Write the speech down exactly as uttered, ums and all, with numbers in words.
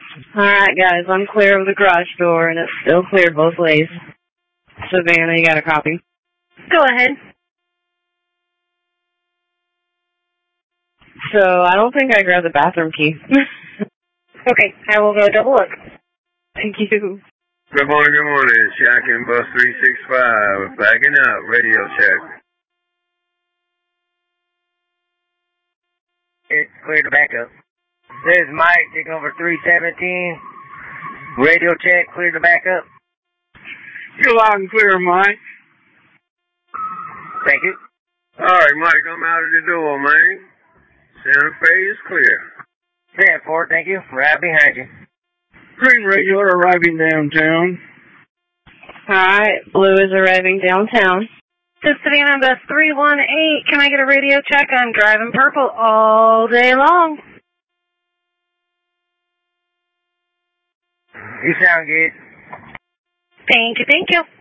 Alright, guys, I'm clear of the garage door, and it's still clear both ways. Savannah, you got a copy? Go ahead. So, I don't think I grabbed the bathroom key. Okay, I will go double look. Thank you. Good morning, good morning. Shocking bus three six five. Backing up. Radio check. It's clear to back up. This is Mike, taking over three seventeen. Radio check, clear to back up. You're loud and clear, Mike. Thank you. All right, Mike, I'm out of the door, man. Santa Fe is clear. ten four, thank you. Right behind you. Green regular arriving downtown. Alright, Blue is arriving downtown. This is Savannah Bus three one eight. Can I get a radio check? I'm driving purple all day long. You sound good. Thank you, thank you.